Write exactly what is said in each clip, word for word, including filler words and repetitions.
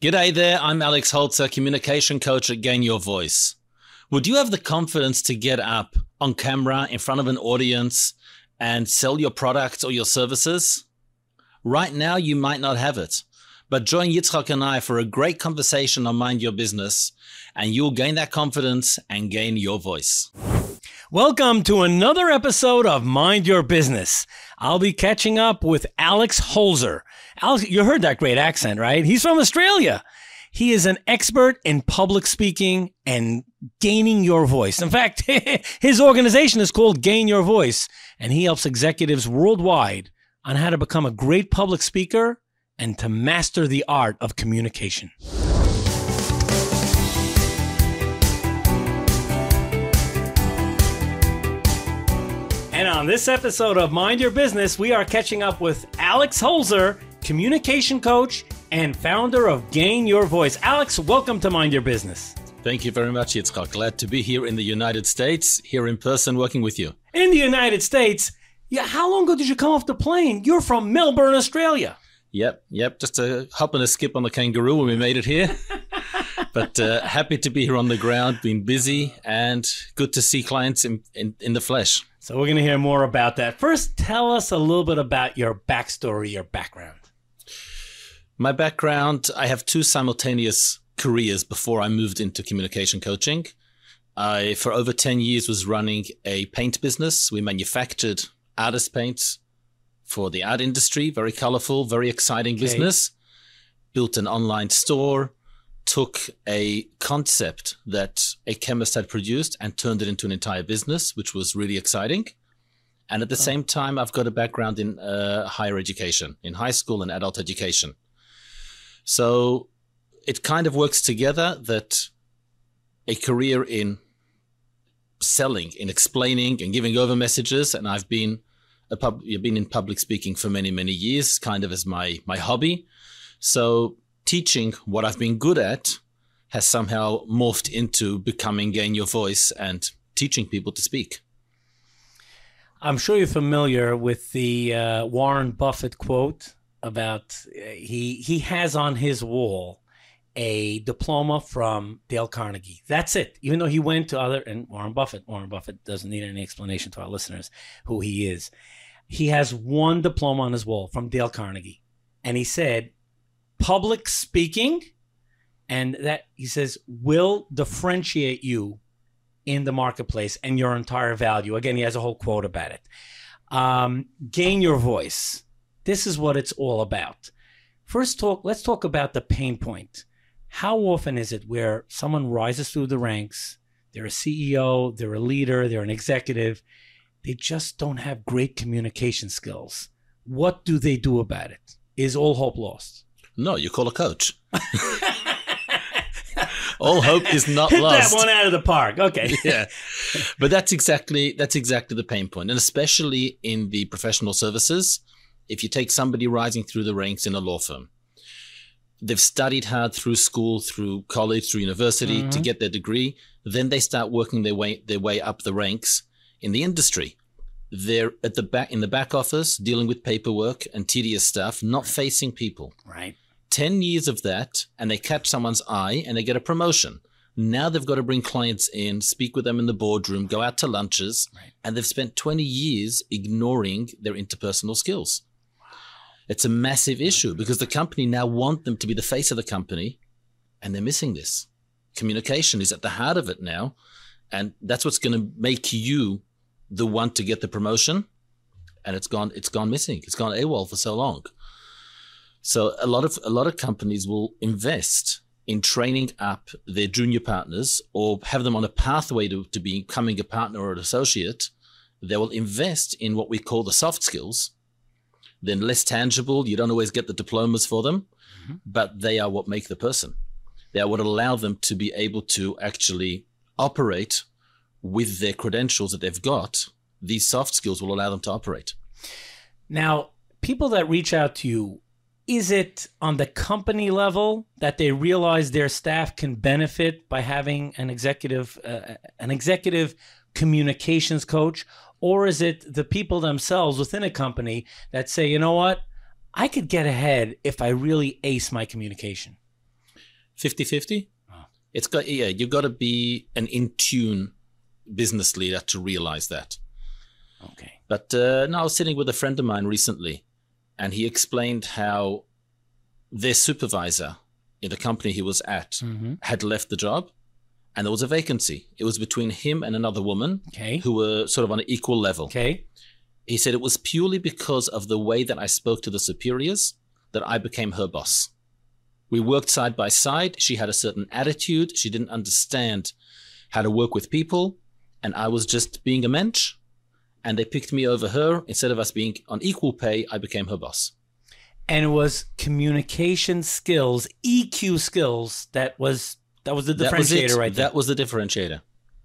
G'day there, I'm Alex Holzer, communication coach at Gain Your Voice. Would you have the confidence to get up on camera in front of an audience and sell your products or your services? Right now, you might not have it, but join Yitzchak and I for a great conversation on Mind Your Business, and you'll gain that confidence and gain your voice. Welcome to another episode of Mind Your Business. I'll be catching up with Alex Holzer. Alex, you heard that great accent, right? He's from Australia. He is an expert in public speaking and gaining your voice. In fact, his organization is called Gain Your Voice, and he helps executives worldwide on how to become a great public speaker and to master the art of communication. And on this episode of Mind Your Business, we are catching up with Alex Holzer, communication coach and founder of Gain Your Voice. Alex, welcome to Mind Your Business. Thank you very much, Yitzchak. Glad to be here in the United States, here in person working with you. In the United States? Yeah, how long ago did you come off the plane? You're from Melbourne, Australia. Yep, yep. Just a hop and a skip on the kangaroo when we made it here. But uh, happy to be here on the ground, been busy, and good to see clients in, in, in the flesh. So we're going to hear more about that. First, tell us a little bit about your backstory, your background. My background, I have two simultaneous careers before I moved into communication coaching. I, for over ten years, was running a paint business. We manufactured artist paints for the art industry. Very colorful, very exciting okay. business. Built an online store, took a concept that a chemist had produced and turned it into an entire business, which was really exciting. And at the oh. same time, I've got a background in uh, higher education, in high school and adult education. So it kind of works together that a career in selling, in explaining and giving over messages, and I've been a pub, I've been in public speaking for many, many years, kind of as my my hobby. So teaching what I've been good at has somehow morphed into becoming Gain Your Voice and teaching people to speak. I'm sure you're familiar with the uh, Warren Buffett quote about uh, he he has on his wall a diploma from Dale Carnegie. That's it. Even though he went to other, and Warren Buffett, Warren Buffett doesn't need any explanation to our listeners who he is. He has one diploma on his wall from Dale Carnegie. And he said, public speaking, and that, he says, will differentiate you in the marketplace and your entire value. Again, he has a whole quote about it. Um, gain your voice. This is what it's all about. First, talk. let's talk about the pain point. How often is it where someone rises through the ranks, they're a C E O, they're a leader, they're an executive, they just don't have great communication skills? What do they do about it? Is all hope lost? No, you call a coach. All hope is not Hit lost. That one out of the park. Okay. Yeah. But that's exactly that's exactly the pain point. And especially in the professional services, if you take somebody rising through the ranks in a law firm, they've studied hard through school, through college, through university mm-hmm. to get their degree, then they start working their way their way up the ranks in the industry. They're at the back in the back office dealing with paperwork and tedious stuff, not facing people. Right. ten years of that, and they catch someone's eye and they get a promotion. Now they've got to bring clients in, speak with them in the boardroom, go out to lunches, right. and they've spent twenty years ignoring their interpersonal skills. It's a massive issue because the company now want them to be the face of the company, and they're missing this. Communication is at the heart of it now, and that's what's going to make you the one to get the promotion, and it's gone it's gone missing. It's gone AWOL for so long. So a lot of a lot of companies will invest in training up their junior partners or have them on a pathway to, to becoming a partner or an associate. They will invest in what we call the soft skills. They're less tangible. You don't always get the diplomas for them, mm-hmm. but they are what make the person. They are what allow them to be able to actually operate with their credentials that they've got. These soft skills will allow them to operate. Now, people that reach out to you, is it on the company level that they realize their staff can benefit by having an executive, uh, an executive communications coach? Or is it the people themselves within a company that say, you know what, I could get ahead if I really ace my communication? fifty-fifty. Oh. It's got, yeah, you've got to be an in-tune business leader to realize that. Okay. But uh, no, I was sitting with a friend of mine recently, and he explained how their supervisor in the company he was at Mm-hmm. had left the job, and there was a vacancy. It was between him and another woman Okay. who were sort of on an equal level. Okay. He said it was purely because of the way that I spoke to the superiors that I became her boss. We worked side by side. She had a certain attitude. She didn't understand how to work with people, and I was just being a mensch, and they picked me over her. Instead of us being on equal pay, I became her boss. And it was communication skills, E Q skills, that was that was the That was differentiator it. right there. That was the differentiator.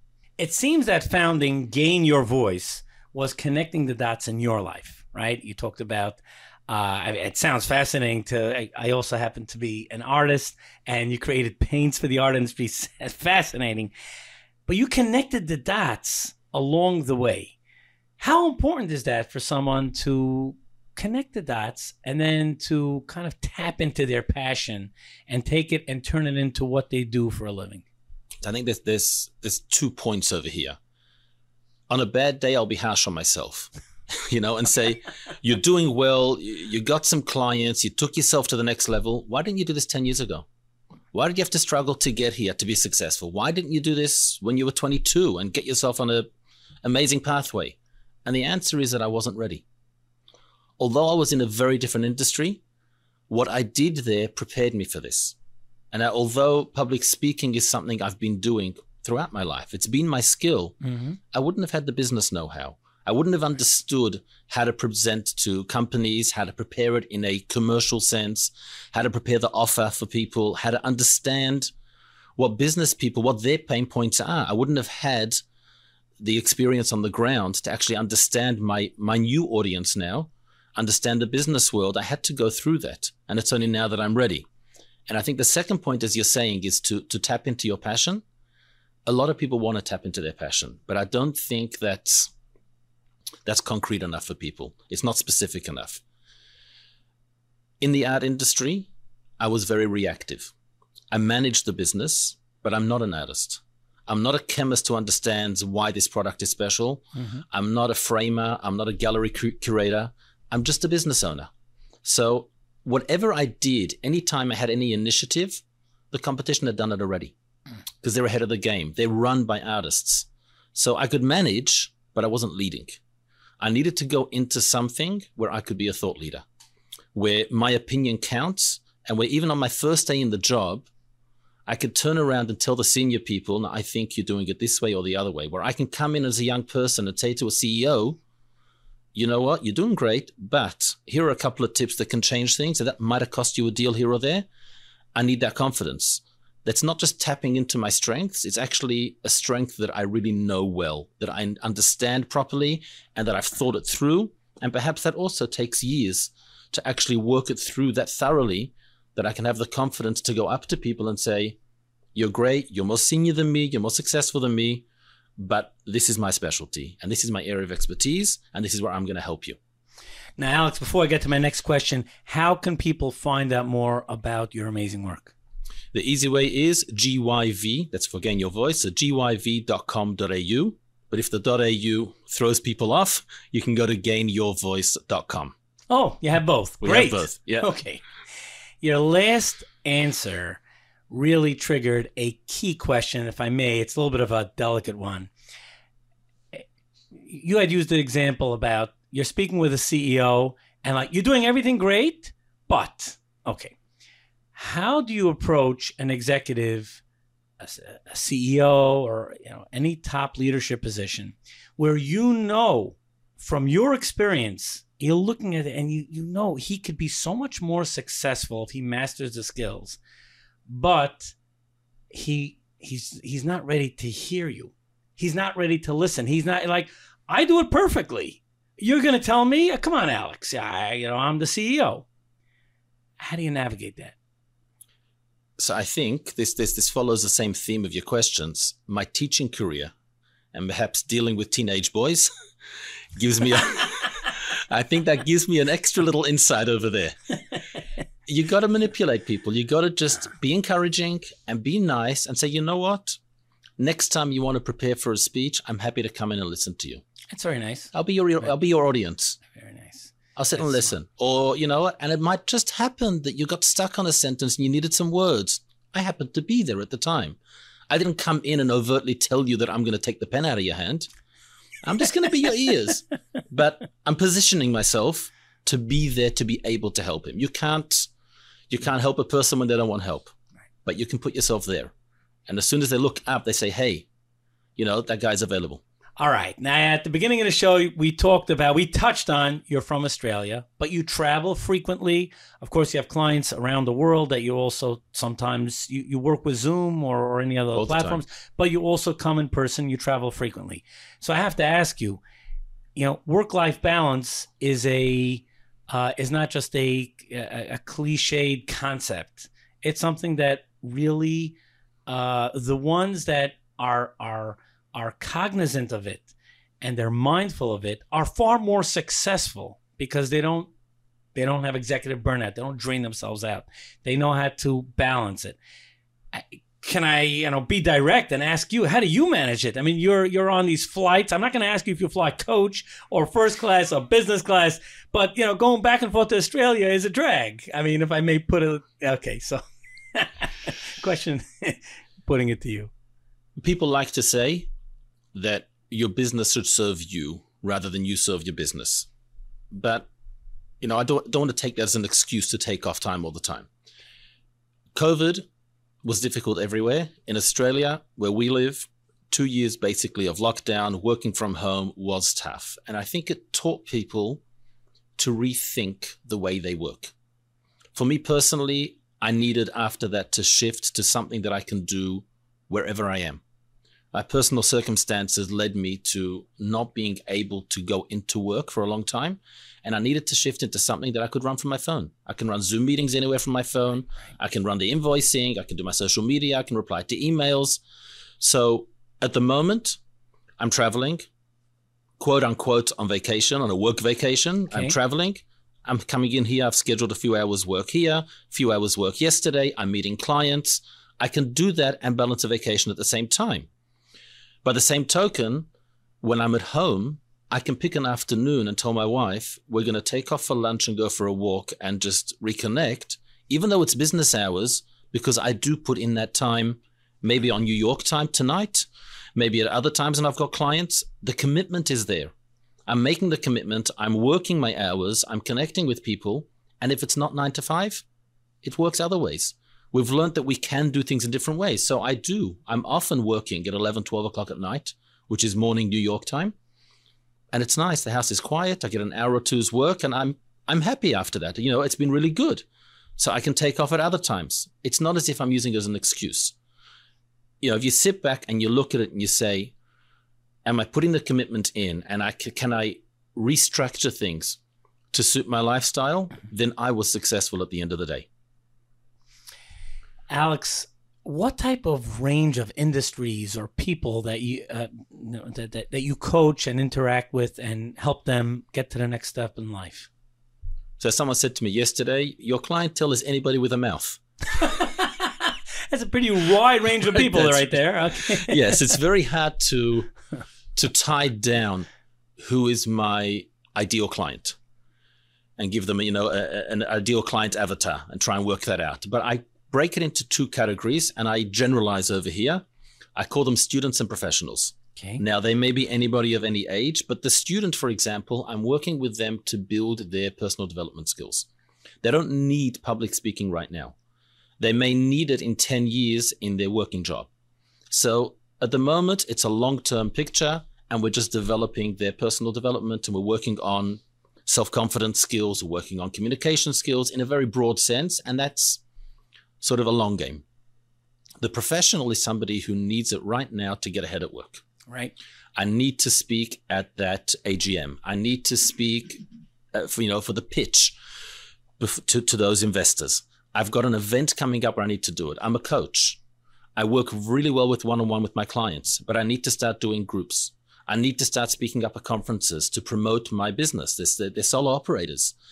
It seems that founding Gain Your Voice was connecting the dots in your life, right? You talked about, uh, I mean, it sounds fascinating to, I, I also happen to be an artist, and you created paints for the art industry. Fascinating. But you connected the dots along the way. How important is that for someone to connect the dots and then to kind of tap into their passion and take it and turn it into what they do for a living? I think there's, there's, there's two points over here. On a bad day, I'll be harsh on myself, you know, and say, you're doing well, you, you got some clients, you took yourself to the next level. Why didn't you do this ten years ago? Why did you have to struggle to get here to be successful? Why didn't you do this when you were twenty-two and get yourself on an amazing pathway? And the answer is that I wasn't ready. Although I was in a very different industry, what I did there prepared me for this. And I, although public speaking is something I've been doing throughout my life, it's been my skill, Mm-hmm. I wouldn't have had the business know-how. I wouldn't have understood how to present to companies, how to prepare it in a commercial sense, how to prepare the offer for people, how to understand what business people, what their pain points are. I wouldn't have had the experience on the ground to actually understand my, my new audience now, understand the business world. I had to go through that. And it's only now that I'm ready. And I think the second point, as you're saying, is to, to tap into your passion. A lot of people want to tap into their passion, but I don't think that's, that's concrete enough for people. It's not specific enough. In the art industry, I was very reactive. I managed the business, but I'm not an artist. I'm not a chemist who understands why this product is special. Mm-hmm. I'm not a framer. I'm not a gallery cu- curator. I'm just a business owner. So whatever I did, anytime I had any initiative, the competition had done it already because they're ahead of the game. They're run by artists. So I could manage, but I wasn't leading. I needed to go into something where I could be a thought leader, where my opinion counts, and where even on my first day in the job, I could turn around and tell the senior people, no, I think you're doing it this way or the other way, where I can come in as a young person and say to a C E O, you know what, you're doing great, but here are a couple of tips that can change things, and that might have cost you a deal here or there. I need that confidence. That's not just tapping into my strengths. It's actually a strength that I really know well, that I understand properly, and that I've thought it through. And perhaps that also takes years to actually work it through that thoroughly, that I can have the confidence to go up to people and say, you're great, you're more senior than me, you're more successful than me, but this is my specialty, and this is my area of expertise, and this is where I'm going to help you. Now, Alex, before I get to my next question, how can people find out more about your amazing work? The easy way is G Y V, that's for Gain Your Voice, so G Y V dot com dot A U. But if the .au throws people off, you can go to gain your voice dot com. Oh, you have both. We Great. have both, yeah. Okay. Your last answer really triggered a key question, if I may. It's a little bit of a delicate one. You had used the example about you're speaking with a C E O and like, you're doing everything great, but, okay. How do you approach an executive, a, a C E O, or you know any top leadership position where you know from your experience, you're looking at it and you, you know he could be so much more successful if he masters the skills, but he he's he's not ready to hear you. He's not ready to listen. He's not like, I do it perfectly. You're going to tell me? Come on, Alex. I, you know, I'm the C E O. How do you navigate that? So I think this, this, this follows the same theme of your questions. My teaching career, and perhaps dealing with teenage boys, gives me, a, I think that gives me an extra little insight over there. You got to manipulate people. You got to just be encouraging and be nice and say, you know what? Next time you want to prepare for a speech, I'm happy to come in and listen to you. That's very nice. I'll be your I'll be your audience. Very nice. I'll sit That's and listen. Or, you know what? And it might just happen that you got stuck on a sentence and you needed some words. I happened to be there at the time. I didn't come in and overtly tell you that I'm going to take the pen out of your hand. I'm just going to be your ears. But I'm positioning myself to be there to be able to help him. You can't, you can't help a person when they don't want help. But you can put yourself there. And as soon as they look up, they say, hey, you know, that guy's available. All right. Now, at the beginning of the show, we talked about, we touched on you're from Australia, but you travel frequently. Of course, you have clients around the world that you also sometimes, you, you work with Zoom or, or any other All the platforms, time. but you also come in person, you travel frequently. So I have to ask you, you know, work-life balance is a, uh, is not just a, a, a cliched concept. It's something that really, uh, the ones that are, are, are cognizant of it and they're mindful of it are far more successful because they don't they don't have executive burnout. They don't drain themselves out. They know how to balance it. Can I, you know, be direct and ask you, how do you manage it? I mean, you're you're on these flights. I'm not going to ask you if you fly coach or first class or business class, but you know, going back and forth to Australia is a drag. I mean, if I may put it, okay, so question, putting it to you. People like to say that your business should serve you rather than you serve your business. But, you know, I don't, don't want to take that as an excuse to take off time all the time. COVID was difficult everywhere. In Australia, where we live, two years basically of lockdown, working from home was tough. And I think it taught people to rethink the way they work. For me personally, I needed after that to shift to something that I can do wherever I am. My personal circumstances led me to not being able to go into work for a long time. And I needed to shift into something that I could run from my phone. I can run Zoom meetings anywhere from my phone. I can run the invoicing. I can do my social media. I can reply to emails. So at the moment, I'm traveling, quote unquote, on vacation, on a work vacation. Okay. I'm traveling. I'm coming in here. I've scheduled a few hours work here, a few hours work yesterday. I'm meeting clients. I can do that and balance a vacation at the same time. By the same token, when I'm at home, I can pick an afternoon and tell my wife, we're going to take off for lunch and go for a walk and just reconnect, even though it's business hours, because I do put in that time, maybe on New York time tonight, maybe at other times when I've got clients. The commitment is there. I'm making the commitment. I'm working my hours. I'm connecting with people. And if it's not nine to five, it works other ways. We've learned that we can do things in different ways. So I do. I'm often working at eleven, twelve o'clock at night, which is morning New York time. And it's nice. The house is quiet. I get an hour or two's work and I'm I'm happy after that. You know, it's been really good. So I can take off at other times. It's not as if I'm using it as an excuse. You know, if you sit back and you look at it and you say, am I putting the commitment in and I can I restructure things to suit my lifestyle? Then I was successful at the end of the day. Alex, what type of range of industries or people that you uh, that, that that you coach and interact with and help them get to the next step in life? So someone said to me yesterday, your clientele is anybody with a mouth. That's a pretty wide range of people right there. Okay. Yes, it's very hard to to tie down who is my ideal client and give them, you know, a, an ideal client avatar and try and work that out. But I break it into two categories and I generalize over here. I call them students and professionals. Okay. Now, they may be anybody of any age, but the student, for example, I'm working with them to build their personal development skills. They don't need public speaking right now. They may need it in ten years in their working job. So at the moment, it's a long-term picture and we're just developing their personal development and we're working on self-confidence skills, we're working on communication skills in a very broad sense. And that's sort of a long game. The professional is somebody who needs it right now to get ahead at work. Right. I need to speak at that A G M. I need to speak uh, for, you know, for the pitch to, to those investors. I've got an event coming up where I need to do it. I'm a coach. I work really well with one-on-one with my clients, but I need to start doing groups. I need to start speaking up at conferences to promote my business. They're, they're solo operators.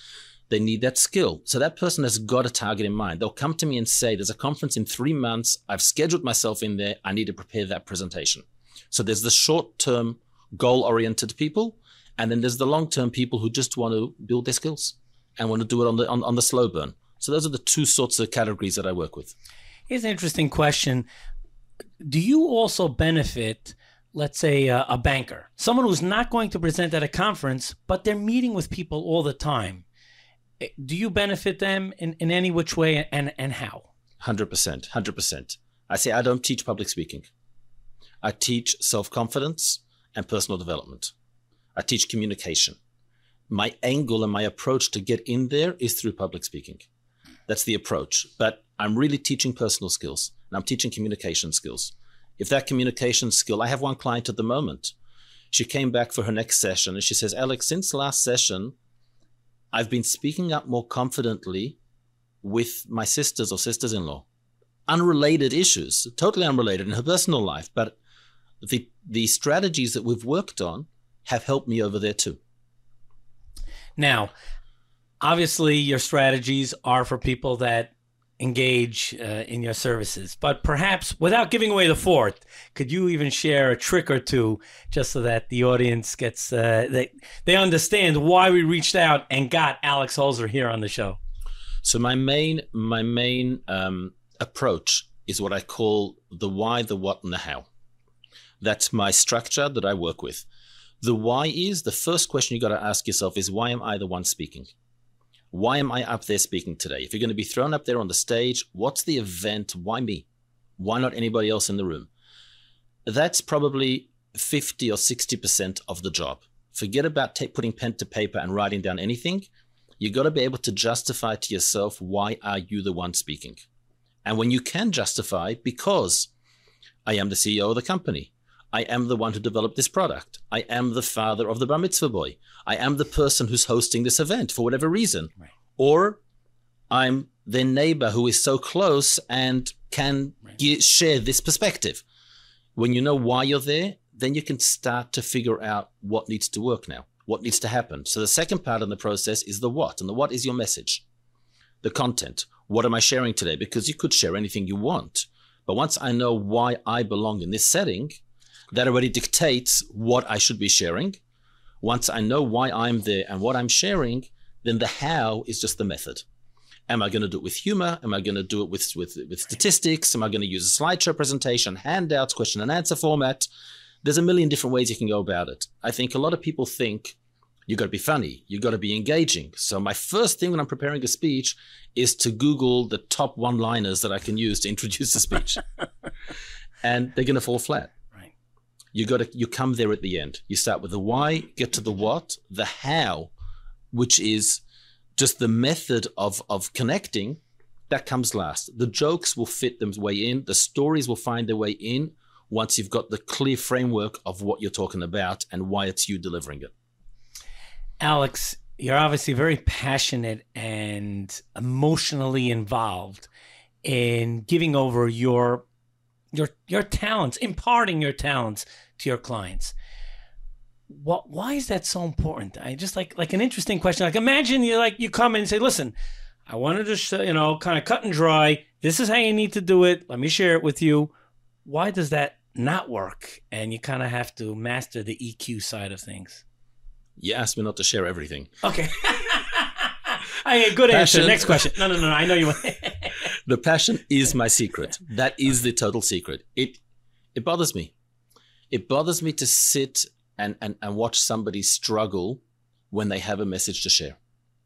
They need that skill. So that person has got a target in mind. They'll come to me and say, there's a conference in three months. I've scheduled myself in there. I need to prepare that presentation. So there's the short-term goal-oriented people, and then there's the long-term people who just want to build their skills and want to do it on the on, on the slow burn. So those are the two sorts of categories that I work with. Here's an interesting question. Do you also benefit, let's say, a, a banker, someone who's not going to present at a conference, but they're meeting with people all the time? Do you benefit them in, in any which way, and, and how? one hundred percent, one hundred percent. I say I don't teach public speaking. I teach self-confidence and personal development. I teach communication. My angle and my approach to get in there is through public speaking. That's the approach. But I'm really teaching personal skills, and I'm teaching communication skills. If that communication skill, I have one client at the moment. She came back for her next session, and she says, Alex, since last session, I've been speaking up more confidently with my sisters or sisters-in-law. Unrelated issues, totally unrelated in her personal life, but the the strategies that we've worked on have helped me over there too. Now, obviously, your strategies are for people that engage uh, in your services, but perhaps without giving away the fourth, could you even share a trick or two just so that the audience gets, uh, they, they understand why we reached out and got Alex Holzer here on the show? So my main, my main um, approach is what I call the why, the what, and the how. That's my structure that I work with. The why is, the first question you got to ask yourself is, why am I the one speaking? Why am I up there speaking today? If you're going to be thrown up there on the stage, what's the event? Why me? Why not anybody else in the room? That's probably fifty or sixty percent of the job. Forget about t- putting pen to paper and writing down anything. You got to be able to justify to yourself, why are you the one speaking? And when you can justify, because I am the C E O of the company, I am the one who developed this product, I am the father of the bar mitzvah boy, I am the person who's hosting this event for whatever reason, right. Or I'm their neighbor who is so close and can right. ge- share this perspective. When you know why you're there, then you can start to figure out what needs to work now, what needs to happen. So the second part in the process is the what, and the what is your message, the content. What am I sharing today? Because you could share anything you want, but once I know why I belong in this setting, that already dictates what I should be sharing. Once I know why I'm there and what I'm sharing, then the how is just the method. Am I going to do it with humor? Am I going to do it with, with, with statistics? Am I going to use a slideshow presentation, handouts, question and answer format? There's a million different ways you can go about it. I think a lot of people think you got to be funny, you got to be engaging. So my first thing when I'm preparing a speech is to Google the top one-liners that I can use to introduce the speech. And they're going to fall flat. You got to, you come there at the end. You start with the why, get to the what, the how, which is just the method of, of connecting, that comes last. The jokes will fit their way in. The stories will find their way in once you've got the clear framework of what you're talking about and why it's you delivering it. Alex, you're obviously very passionate and emotionally involved in giving over your your your talents, imparting your talents to your clients. What, why is that so important? I just like like an interesting question. Like, imagine you like you come in and say, listen, I wanted to sh- you know kind of cut and dry. This is how you need to do it. Let me share it with you. Why does that not work? And you kind of have to master the E Q side of things. You asked me not to share everything. Okay. I good Passion. answer. Next question. No, no, no. I know you want. The passion is my secret. That is the total secret. It it bothers me. It bothers me to sit and, and, and watch somebody struggle when they have a message to share.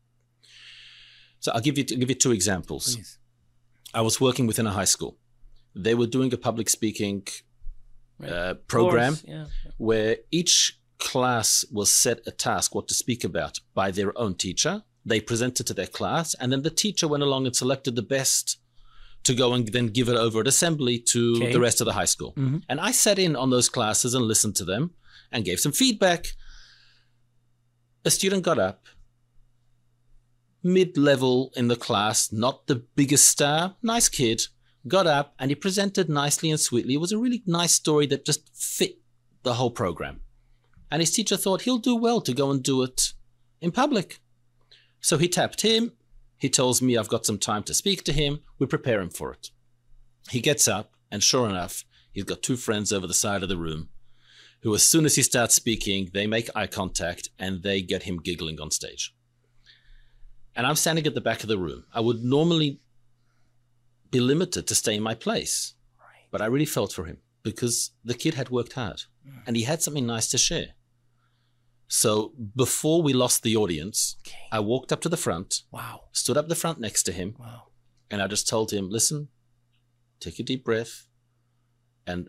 So I'll give you, I'll give you two examples. Please. I was working within a high school. They were doing a public speaking Right. uh, program yeah. where each class was set a task, what to speak about, by their own teacher. They presented to their class, and then the teacher went along and selected the best to go and then give it over at assembly to Okay. the rest of the high school. Mm-hmm. And I sat in on those classes and listened to them and gave some feedback. A student got up, mid-level in the class, not the biggest star, nice kid, got up and he presented nicely and sweetly. It was a really nice story that just fit the whole program. And his teacher thought he'll do well to go and do it in public. So he tapped him. He tells me I've got some time to speak to him. We prepare him for it. He gets up, and sure enough, he's got two friends over the side of the room who, as soon as he starts speaking, they make eye contact and they get him giggling on stage. And I'm standing at the back of the room. I would normally be limited to stay in my place, right. But I really felt for him because the kid had worked hard mm. and he had something nice to share. So before we lost the audience, okay. I walked up to the front, wow. stood up the front next to him, wow. and I just told him, listen, take a deep breath. And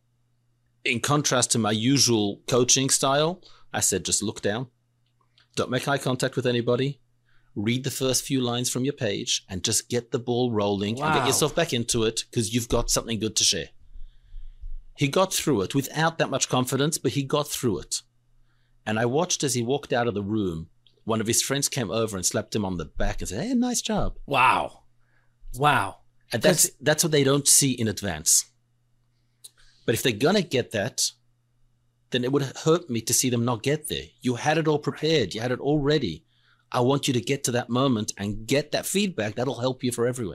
in contrast to my usual coaching style, I said, just look down. Don't make eye contact with anybody. Read the first few lines from your page and just get the ball rolling wow. and get yourself back into it because you've got something good to share. He got through it without that much confidence, but he got through it. And I watched as he walked out of the room. One of his friends came over and slapped him on the back and said, hey, nice job. Wow. Wow. And that's that's what they don't see in advance. But if they're going to get that, then it would hurt me to see them not get there. You had it all prepared. You had it all ready. I want you to get to that moment and get that feedback. That'll help you for everywhere.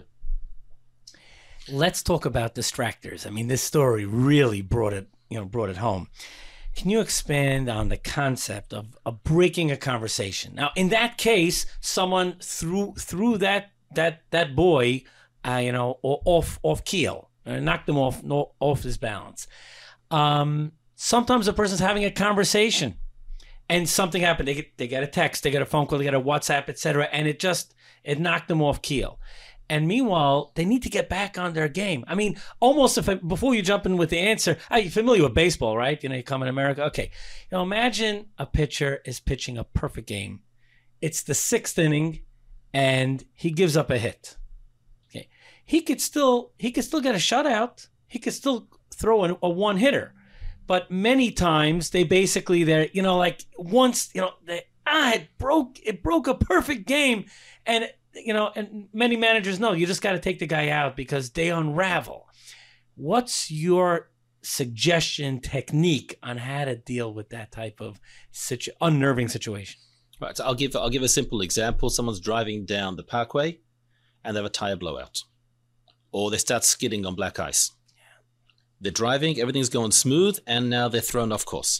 Let's talk about distractors. I mean, this story really brought it, you know, brought it home. Can you expand on the concept of, of breaking a conversation? Now, in that case, someone threw threw that that that boy, uh, you know, off off keel, uh, knocked him off no, off his balance. Um, sometimes a person's having a conversation, and something happened. They get they get a text, they get a phone call, they get a WhatsApp, et cetera, and it just it knocked them off keel. And meanwhile, they need to get back on their game. I mean, almost if I, before you jump in with the answer, are you familiar with baseball, right? You know, you come in America. Okay. You know, imagine a pitcher is pitching a perfect game. It's the sixth inning and he gives up a hit. Okay. He could still, he could still get a shutout. He could still throw a, a one hitter. But many times they basically, they're, you know, like once, you know, they, ah, it broke, it broke a perfect game. And you know, and many managers know you just got to take the guy out because they unravel. What's your suggestion, technique on how to deal with that type of situ- unnerving situation? Right. So I'll give I'll give a simple example. Someone's driving down the parkway, and they have a tire blowout, or they start skidding on black ice. Yeah. They're driving, everything's going smooth, and now they're thrown off course.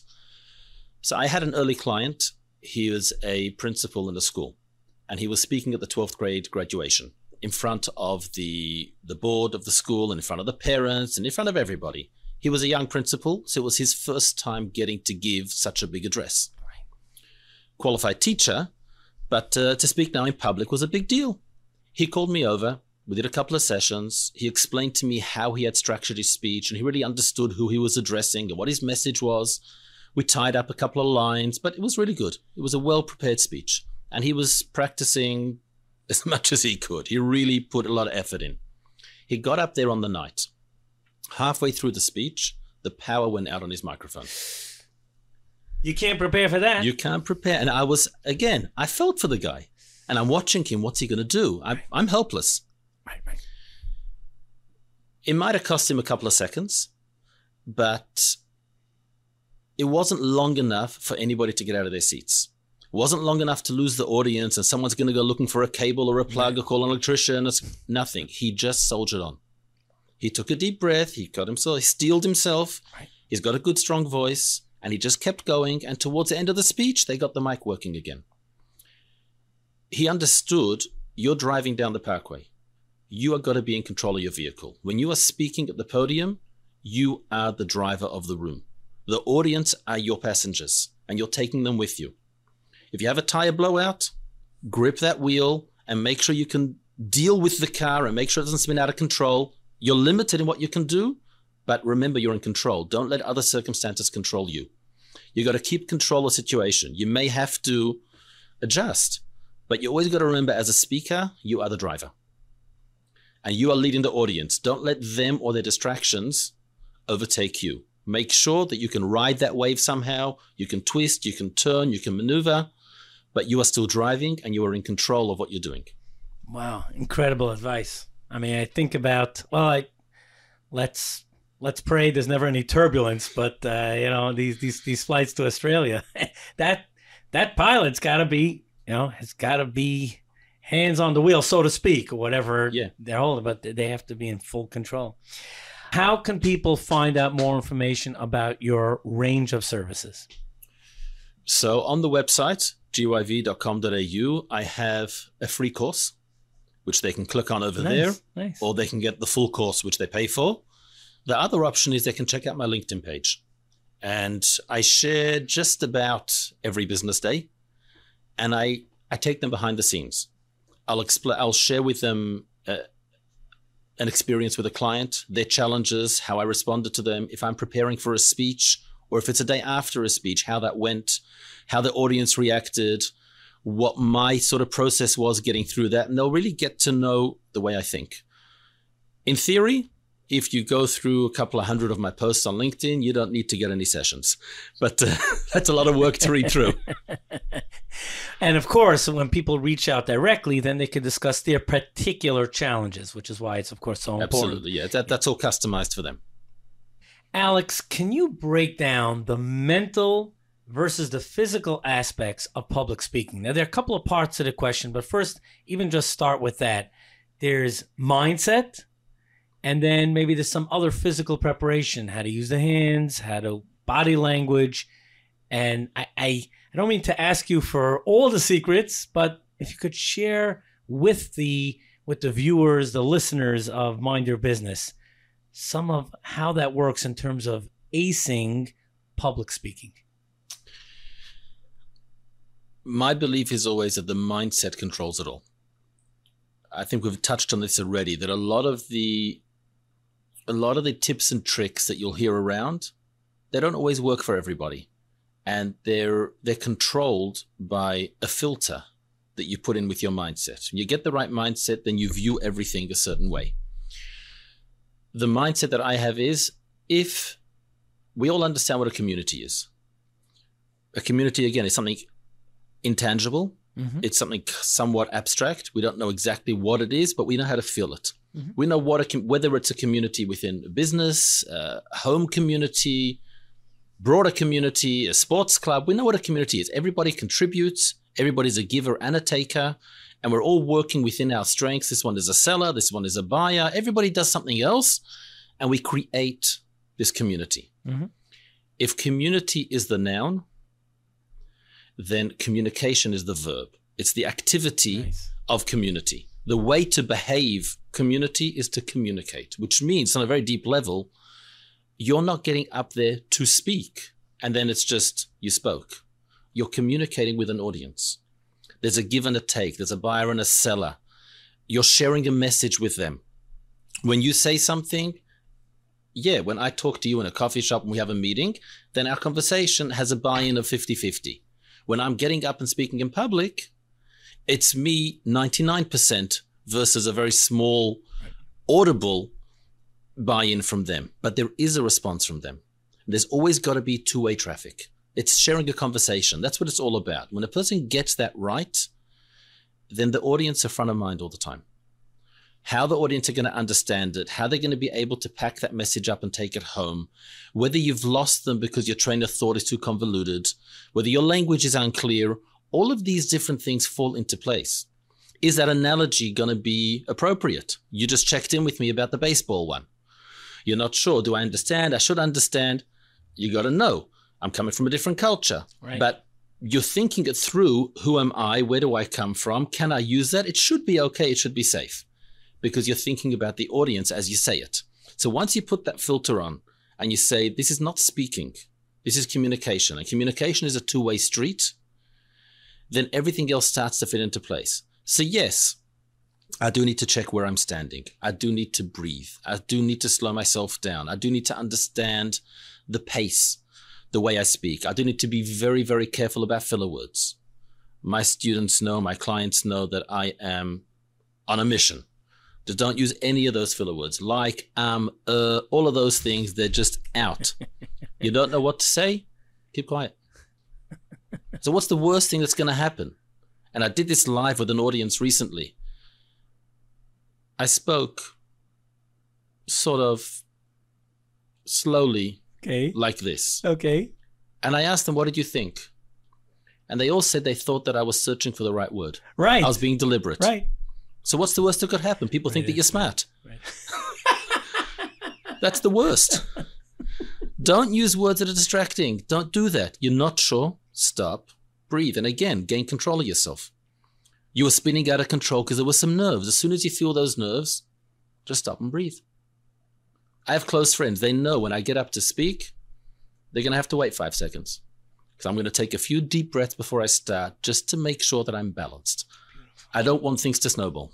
So I had an early client. He was a principal in a school. And he was speaking at the twelfth grade graduation in front of the the board of the school and in front of the parents and in front of everybody. He was a young principal, so it was his first time getting to give such a big address. Right. Qualified teacher, but uh, to speak now in public was a big deal. He called me over. We did a couple of sessions. He explained to me how he had structured his speech, and he really understood who he was addressing and what his message was. We tied up a couple of lines, but it was really good. It was a well-prepared speech. And he was practicing as much as he could. He really put a lot of effort in. He got up there on the night. Halfway through the speech, the power went out on his microphone. You can't prepare for that. You can't prepare. And I was, again, I felt for the guy. And I'm watching him. What's he going to do? I'm, I'm helpless. Right, right. It might have cost him a couple of seconds, but it wasn't long enough for anybody to get out of their seats. Wasn't long enough to lose the audience and someone's going to go looking for a cable or a plug yeah. or call an electrician. Nothing. He just soldiered on. He took a deep breath. He got himself, he steeled himself. Right. He's got a good, strong voice, and he just kept going. And towards the end of the speech, they got the mic working again. He understood you're driving down the parkway. You are got to be in control of your vehicle. When you are speaking at the podium, you are the driver of the room. The audience are your passengers, and you're taking them with you. If you have a tire blowout, grip that wheel and make sure you can deal with the car and make sure it doesn't spin out of control. You're limited in what you can do, but remember you're in control. Don't let other circumstances control you. You got to keep control of the situation. You may have to adjust, but you always got to remember as a speaker, you are the driver. And you are leading the audience. Don't let them or their distractions overtake you. Make sure that you can ride that wave somehow. You can twist, you can turn, you can maneuver. But you are still driving and you are in control of what you're doing. Wow, incredible advice. I mean, I think about, well, I, let's let's pray there's never any turbulence, but uh, you know, these these these flights to Australia, that that pilot's got to be you know, has got to be hands on the wheel, so to speak, or whatever Yeah. they're holding, but they have to be in full control. How can people find out more information about your range of services? So on the website, g y v dot com dot a u, I have a free course, which they can click on over Nice, there, nice. or they can get the full course, which they pay for. The other option is they can check out my LinkedIn page. And I share just about every business day. And I, I take them behind the scenes. I'll explain, I'll share with them uh, an experience with a client, their challenges, how I responded to them, if I'm preparing for a speech, or if it's a day after a speech, how that went, how the audience reacted, what my sort of process was getting through that. And they'll really get to know the way I think. In theory, if you go through a couple of hundred of my posts on LinkedIn, you don't need to get any sessions. But uh, that's a lot of work to read through. And of course, when people reach out directly, then they can discuss their particular challenges, which is why it's, of course, so important. Absolutely, yeah. That, that's all customized for them. Alex, can you break down the mental versus the physical aspects of public speaking? Now, there are a couple of parts to the question, but first, even just start with that. There's mindset, and then maybe there's some other physical preparation, how to use the hands, how to body language. And I, I, I don't mean to ask you for all the secrets, but if you could share with the with the viewers, the listeners of Mind Your Business, some of how that works in terms of acing public speaking. My belief is always that the mindset controls it all. I think we've touched on this already, that a lot of the a lot of the tips and tricks that you'll hear around, they don't always work for everybody. And they're they're controlled by a filter that you put in with your mindset. When you get the right mindset, then you view everything a certain way. The mindset that I have is, if we all understand what a community is. A community, again, is something intangible. Mm-hmm. It's something somewhat abstract. We don't know exactly what it is, but we know how to feel it. Mm-hmm. We know what a, whether it's a community within a business, a home community, broader community, a sports club. We know what a community is. Everybody contributes. Everybody's a giver and a taker. And we're all working within our strengths. This one is a seller. This one is a buyer. Everybody does something else. And we create this community. Mm-hmm. If community is the noun, then communication is the verb. It's the activity nice. Of community. The way to behave community is to communicate, which means on a very deep level, you're not getting up there to speak and then it's just you spoke. You're communicating with an audience. There's a give and a take. There's a buyer and a seller. You're sharing a message with them. When you say something, yeah, when I talk to you in a coffee shop and we have a meeting, then our conversation has a buy-in of fifty-fifty. When I'm getting up and speaking in public, it's me ninety-nine percent versus a very small, audible buy-in from them. But there is a response from them. There's always got to be two-way traffic. It's sharing a conversation. That's what it's all about. When a person gets that right, then the audience are front of mind all the time. How the audience are going to understand it, how they're going to be able to pack that message up and take it home, whether you've lost them because your train of thought is too convoluted, whether your language is unclear, all of these different things fall into place. Is that analogy going to be appropriate? You just checked in with me about the baseball one. You're not sure. Do I understand? I should understand. You got to know. I'm coming from a different culture. Right. But you're thinking it through. Who am I? Where do I come from? Can I use that? It should be okay. It should be safe. Because you're thinking about the audience as you say it. So once you put that filter on and you say, this is not speaking, this is communication, and communication is a two-way street, then everything else starts to fit into place. So yes, I do need to check where I'm standing. I do need to breathe. I do need to slow myself down. I do need to understand the pace, the way I speak. I do need to be very, very careful about filler words. My students know, my clients know that I am on a mission. Just don't use any of those filler words, like, um, uh, all of those things. They're just out. You don't know what to say? Keep quiet. So what's the worst thing that's going to happen? And I did this live with an audience recently. I spoke sort of slowly, okay, like this. Okay. And I asked them, what did you think? And they all said they thought that I was searching for the right word. Right. I was being deliberate. Right. So what's the worst that could happen? People think Right. that you're smart. Right. That's the worst. Don't use words that are distracting. Don't do that. You're not sure? Stop. Breathe. And again, gain control of yourself. You were spinning out of control because there were some nerves. As soon as you feel those nerves, just stop and breathe. I have close friends. They know when I get up to speak, they're going to have to wait five seconds. Because I'm going to take a few deep breaths before I start just to make sure that I'm balanced. I don't want things to snowball.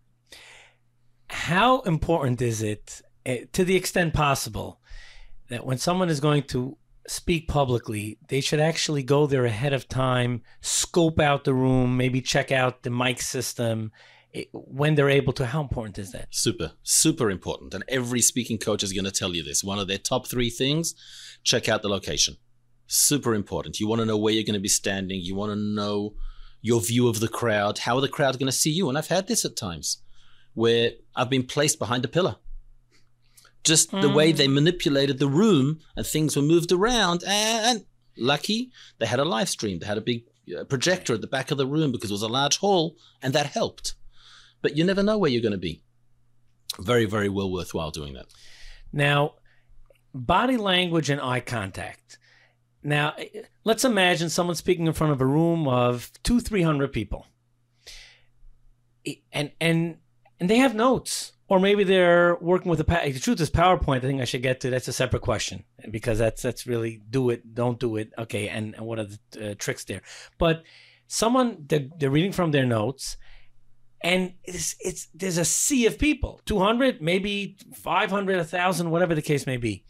How important is it, eh, to the extent possible, that when someone is going to speak publicly, they should actually go there ahead of time, scope out the room, maybe check out the mic system eh, when they're able to? How important is that? Super, super important. And every speaking coach is going to tell you this. One of their top three things, check out the location. Super important. You want to know where you're going to be standing. You want to know your view of the crowd. How are the crowd going to see you? And I've had this at times where I've been placed behind a pillar. Just the way they manipulated the room and things were moved around. And lucky, they had a live stream. They had a big uh, projector at the back of the room because it was a large hall, and that helped. But you never know where you're going to be. Very, very well worthwhile doing that. Now, body language and eye contact. Now, let's imagine someone speaking in front of a room of two, three hundred people, and and and they have notes, or maybe they're working with a. The truth is, PowerPoint. I think I should get to. That's a separate question, because that's that's really do it, don't do it. Okay, and, and what are the uh, tricks there? But someone they're, they're reading from their notes, and it's it's there's a sea of people, two hundred, maybe five hundred, a thousand, whatever the case may be.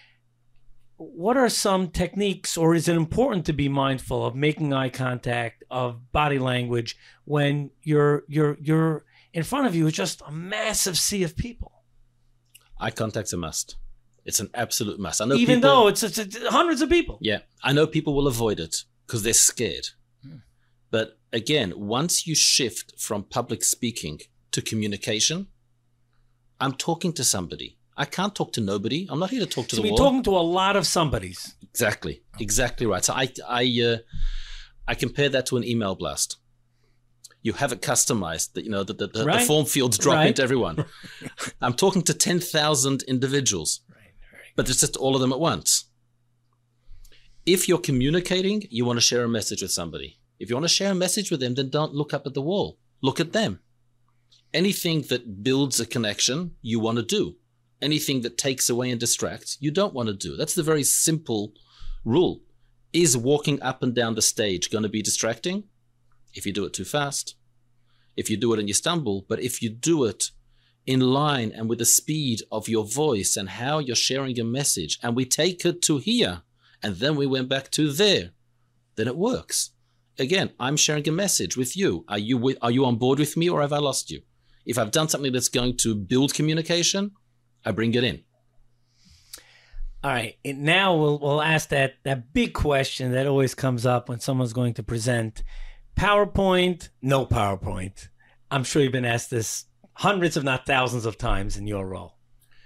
What are some techniques, or is it important to be mindful of making eye contact, of body language, when you're you're you're in front of you is just a massive sea of people? Eye contact's a must. It's an absolute must. I know Even people, though it's, it's, it's hundreds of people. Yeah, I know people will avoid it because they're scared. Hmm. But again, once you shift from public speaking to communication, I'm talking to somebody. I can't talk to nobody. I'm not here to talk to so the wall. wall. You're talking to a lot of somebodies. Exactly. Exactly right. So I I uh, I compare that to an email blast. You have it customized that, you know, the, the, the, right. the form fields drop right. into everyone. I'm talking to ten thousand individuals, right. Right. but it's just all of them at once. If you're communicating, you want to share a message with somebody. If you want to share a message with them, then don't look up at the wall. Look at them. Anything that builds a connection, you want to do. Anything that takes away and distracts, you don't want to do. That's the very simple rule. Is walking up and down the stage going to be distracting? If you do it too fast, if you do it and you stumble, but if you do it in line and with the speed of your voice and how you're sharing your message, and we take it to here, and then we went back to there, then it works. Again, I'm sharing a message with you. Are you with, are you on board with me, or have I lost you? If I've done something that's going to build communication, I bring it in. All right. And now we'll we'll ask that that big question that always comes up when someone's going to present. PowerPoint, no PowerPoint. I'm sure you've been asked this hundreds, if not thousands of times in your role.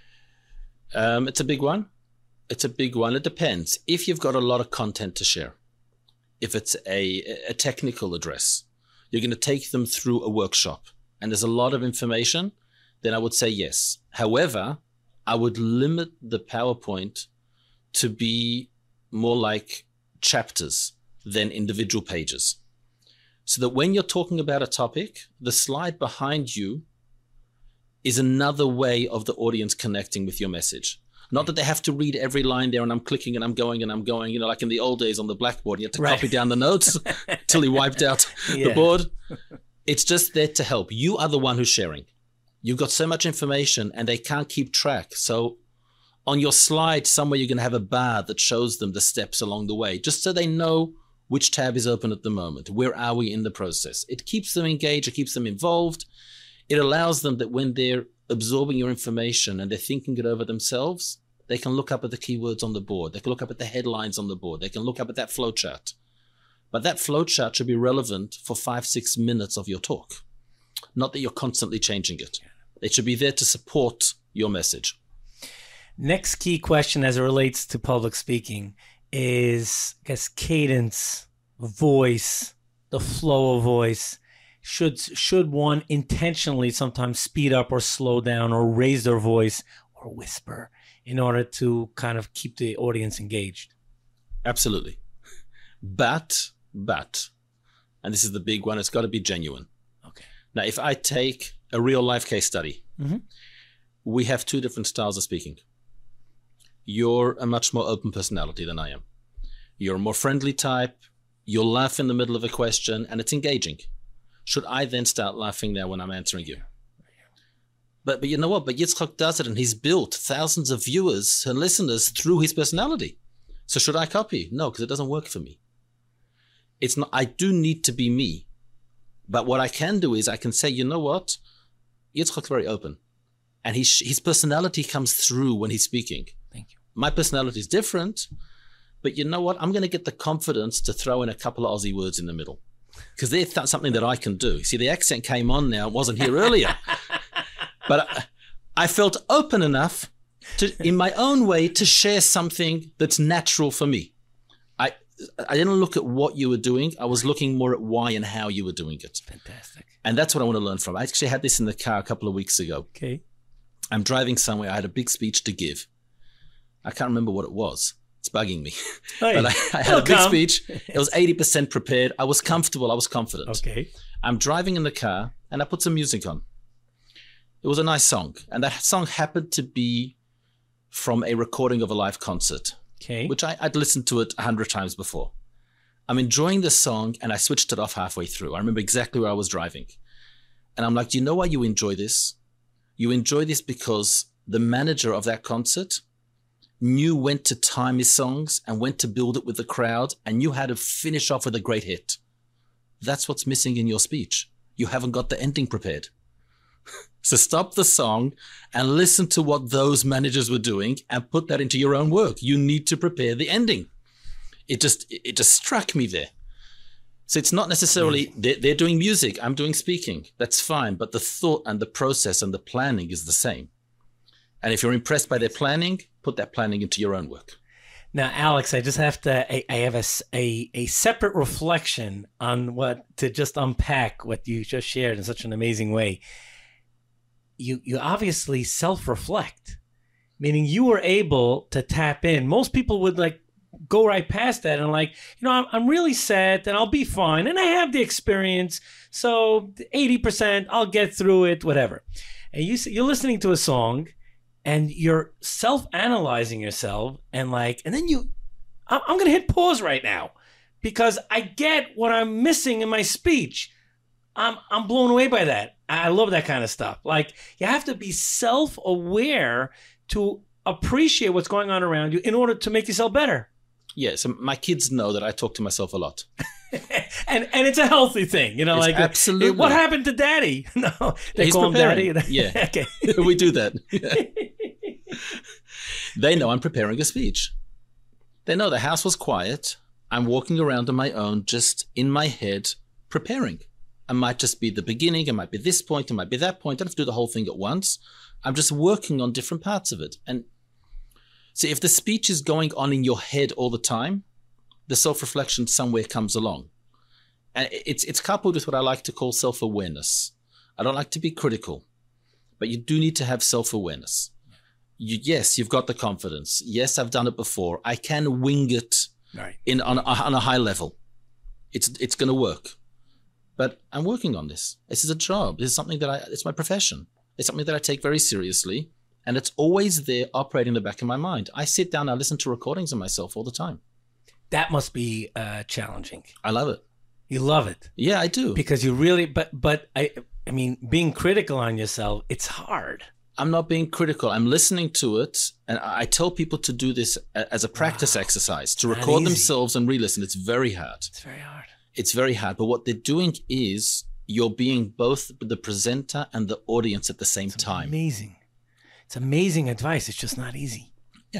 Um, it's a big one. It's a big one. It depends. If you've got a lot of content to share, if it's a, a technical address, you're going to take them through a workshop, and there's a lot of information, then I would say yes. However, I would limit the PowerPoint to be more like chapters than individual pages. So that when you're talking about a topic, the slide behind you is another way of the audience connecting with your message. Not that they have to read every line there and I'm clicking and I'm going and I'm going, you know, like in the old days on the blackboard, you had to right. copy down the notes till he wiped out yeah. the board. It's just there to help. You are the one who's sharing. You've got so much information and they can't keep track. So on your slide, somewhere you're going to have a bar that shows them the steps along the way, just so they know which tab is open at the moment. Where are we in the process? It keeps them engaged. It keeps them involved. It allows them that when they're absorbing your information and they're thinking it over themselves, they can look up at the keywords on the board. They can look up at the headlines on the board. They can look up at that flowchart. But that flowchart should be relevant for five, six minutes of your talk. Not that you're constantly changing it. It should be there to support your message. Next key question as it relates to public speaking is, I guess, cadence voice, the flow of voice. Should should one intentionally sometimes speed up or slow down or raise their voice or whisper in order to kind of keep the audience engaged? Absolutely. But, but, and this is the big one, it's got to be genuine. Okay. Now, if I take a real life case study, Mm-hmm. we have two different styles of speaking. You're a much more open personality than I am. You're a more friendly type. You'll laugh in the middle of a question and it's engaging. Should I then start laughing now when I'm answering you? But but you know what? But Yitzchak does it, and he's built thousands of viewers and listeners through his personality. So should I copy? No, because it doesn't work for me. It's not. I do need to be me. But what I can do is I can say, you know what? Yitzchak's very open, and his his personality comes through when he's speaking. Thank you. My personality is different, but you know what? I'm going to get the confidence to throw in a couple of Aussie words in the middle. Because that's something that I can do. See, the accent came on now. It wasn't here earlier. But I, I felt open enough to, in my own way, to share something that's natural for me. I I didn't look at what you were doing. I was looking more at why and how you were doing it. Fantastic. And that's what I want to learn from. I actually had this in the car a couple of weeks ago. Okay. I'm driving somewhere. I had a big speech to give. I can't remember what it was. It's bugging me. Hey, but I, I had a big speech. It was eighty percent prepared. I was comfortable. I was confident. Okay. I'm driving in the car and I put some music on. It was a nice song. And that song happened to be from a recording of a live concert, Okay. which I, I'd listened to it a hundred times before. I'm enjoying the song and I switched it off halfway through. I remember exactly where I was driving. And I'm like, do you know why you enjoy this? You enjoy this because the manager of that concert knew when to time his songs and when to build it with the crowd and knew how to finish off with a great hit. That's what's missing in your speech. You haven't got the ending prepared. So stop the song and listen to what those managers were doing and put that into your own work. You need to prepare the ending. It just it just struck me there. So it's not necessarily they're, they're doing music, I'm doing speaking. That's fine. But the thought and the process and the planning is the same. And if you're impressed by their planning, put that planning into your own work. Now, Alex, I just have to, I, I have a, s- a, a separate reflection on what, to just unpack what you just shared in such an amazing way. You, you obviously self-reflect, meaning you were able to tap in. Most people would like go right past that and like, you know, I'm, I'm really sad and I'll be fine. And I have the experience. So eighty percent, I'll get through it, whatever. And you, s- you're listening to a song and you're self-analyzing yourself and like, and then you, I'm, I'm going to hit pause right now because I get what I'm missing in my speech. I'm, I'm blown away by that. I love that kind of stuff. Like you have to be self-aware to appreciate what's going on around you in order to make yourself better. Yeah, so my kids know that I talk to myself a lot. and and it's a healthy thing, you know, It's like absolutely. what happened to Daddy? No, they He's call preparing. him Daddy. Yeah. Okay. We do that. Yeah. They know I'm preparing a speech. They know the house was quiet. I'm walking around on my own, just in my head, preparing. It might just be the beginning. It might be this point. It might be that point. I don't have to do the whole thing at once. I'm just working on different parts of it. And see, if the speech is going on in your head all the time, the self-reflection somewhere comes along. And it's it's coupled with what I like to call self-awareness. I don't like to be critical, but you do need to have self-awareness. You, yes, you've got the confidence. Yes, I've done it before. I can wing it Right. in on, on a high level. It's it's going to work. But I'm working on this. This is a job. This is something that I, it's my profession. It's something that I take very seriously. And it's always there operating in the back of my mind. I sit down, I listen to recordings of myself all the time. That must be uh, challenging. I love it. You love it Yeah, I do. because you really, but but I, I mean, being critical on yourself, it's hard. I'm not being critical. I'm listening to it. And I I tell people to do this a- as a practice Wow. exercise, to Not record easy. themselves and re-listen. It's very hard. It's very hard. It's very hard. But what they're doing is you're being both the presenter and the audience at the same It's time. amazing. It's amazing advice. It's just not easy.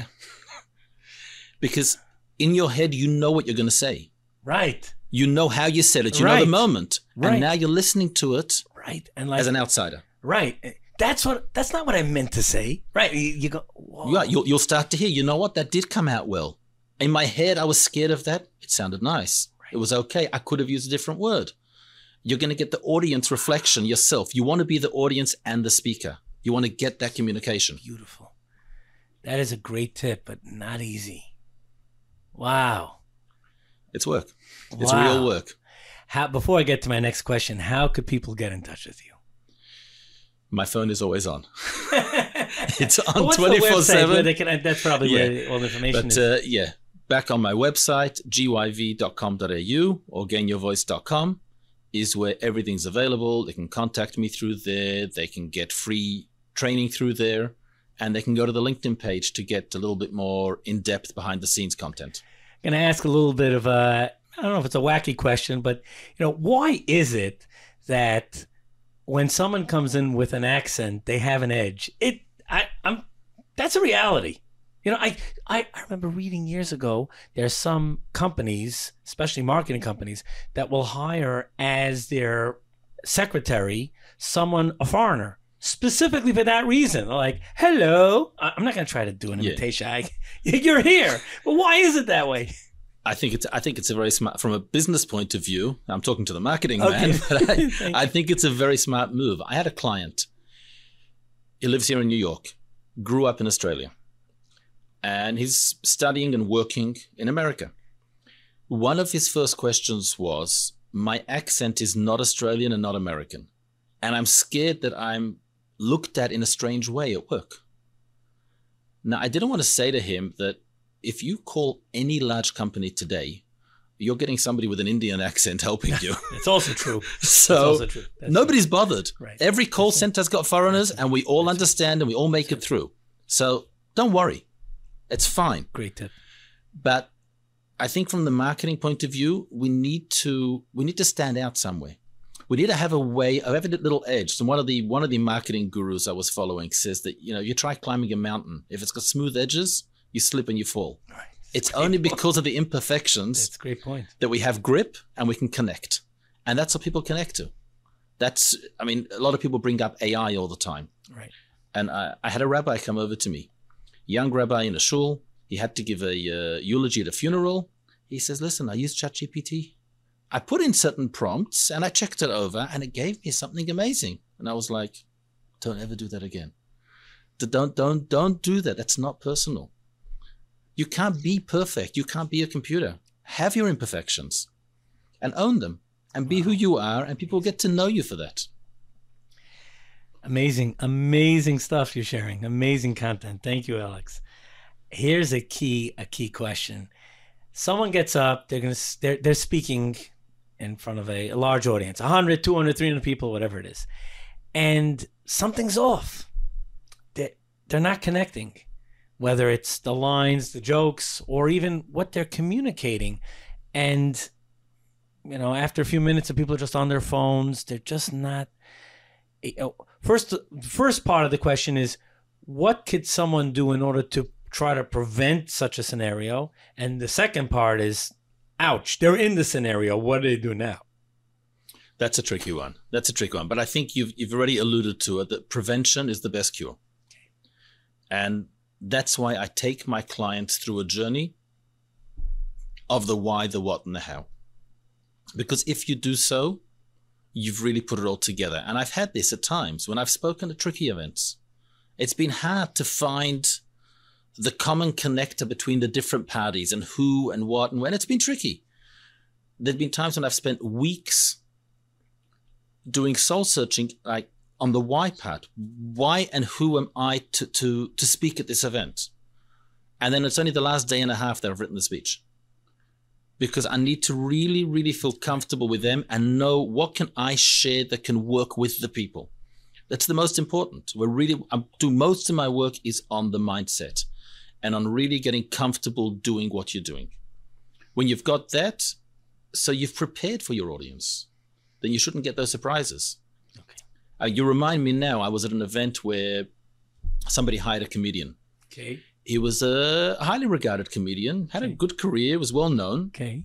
Because in your head, you know what you're going to say. Right. You know how you said it. You know Right. the moment. Right. And now you're listening to it Right. And like, as an outsider. right. That's what, that's not what I meant to say. Right. You, you go, whoa. Yeah, you'll, you'll start to hear, you know what? That did come out well. In my head, I was scared of that. It sounded nice. Right. It was okay. I could have used a different word. You're going to get the audience reflection yourself. You want to be the audience and the speaker. You want to get that communication. Beautiful. That is a great tip, but not easy. Wow. It's work. It's Wow. real work. How, before I get to my next question, how could people get in touch with you? My phone is always on. It's on What's the twenty-four website seven. where they can, that's probably Yeah. where all the information But is. uh, yeah, back on my website, g y v dot com dot a u or gain your voice dot com is where everything's available. They can contact me through there. They can get free training through there. And they can go to the LinkedIn page to get a little bit more in-depth behind-the-scenes content. I'm going to ask a little bit of a, I don't know if it's a wacky question, but, you know, why is it that when someone comes in with an accent, they have an edge? It, I, I'm, that's a reality. You know, I, I, I remember reading years ago, there's some companies, especially marketing companies, that will hire as their secretary someone, a foreigner, specifically for that reason. Like, hello, I- I'm not going to try to do an Yeah. imitation. I, you're here. But why is it that way? I think it's I think it's a very smart, from a business point of view. I'm talking to the marketing Okay. man, but Thank I, I think it's a very smart move. I had a client. He lives here in New York, grew up in Australia, and he's studying and working in America. One of his first questions was, "My accent is not Australian and not American, and I'm scared that I'm looked at in a strange way at work." Now, I didn't want to say to him that if you call any large company today, you're getting somebody with an Indian accent helping you. It's also true. It's So also true. That's nobody's bothered. Right. Every call center's got foreigners, and we all understand and we all make it through. So don't worry. It's fine. great tip. But I think from the marketing point of view, we need to we need to stand out somewhere. We need to have a way of having a little edge. So one of the one of the marketing gurus I was following says that, you know, you try climbing a mountain. If it's got smooth edges, you slip and you fall. Right. It's only because of the imperfections That's a great point. that we have grip and we can connect. And that's what people connect to. That's, I mean, a lot of people bring up A I all the time. Right. And I, I had a rabbi come over to me, young rabbi in a shul. He had to give a uh, eulogy at a funeral. He says, listen, I used ChatGPT. I put in certain prompts and I checked it over and it gave me something amazing. And I was like, don't ever do that again. Don't, don't, don't do that. That's not personal. You can't be perfect. You can't be a computer. Have your imperfections and own them and be who you are, and people get to know you for that. Amazing, amazing stuff you're sharing. Amazing content. Thank you, Alex. Here's a key, a key question. Someone gets up, they're going to, they're, they're speaking in front of a, a large audience, one hundred, two hundred, three hundred people, whatever it is. And something's off. They're, they're not connecting, whether it's the lines, the jokes, or even what they're communicating. And, you know, after a few minutes, the people are just on their phones. They're just not. You know, first, first part of the question is, what could someone do in order to try to prevent such a scenario? And the second part is, ouch, they're in the scenario. What do they do now? That's a tricky one. That's a tricky one. But I think you've you've already alluded to it, that prevention is the best cure. And that's why I take my clients through a journey of the why, the what, and the how. Because if you do so, you've really put it all together. And I've had this at times when I've spoken at tricky events. It's been hard to find the common connector between the different parties and who and what and when. It's been tricky. There've been times when I've spent weeks doing soul searching, like on the why part. Why and who am I to, to, to speak at this event? And then it's only the last day and a half that I've written the speech. Because I need to really, really feel comfortable with them and know what can I share that can work with the people. That's the most important. We're really, I do most of my work is on the mindset and on really getting comfortable doing what you're doing. When you've got that, so you've prepared for your audience, then you shouldn't get those surprises. Okay. Uh, you remind me now, I was at an event where somebody hired a comedian. Okay. He was a highly regarded comedian, had a good career, was well known. Okay.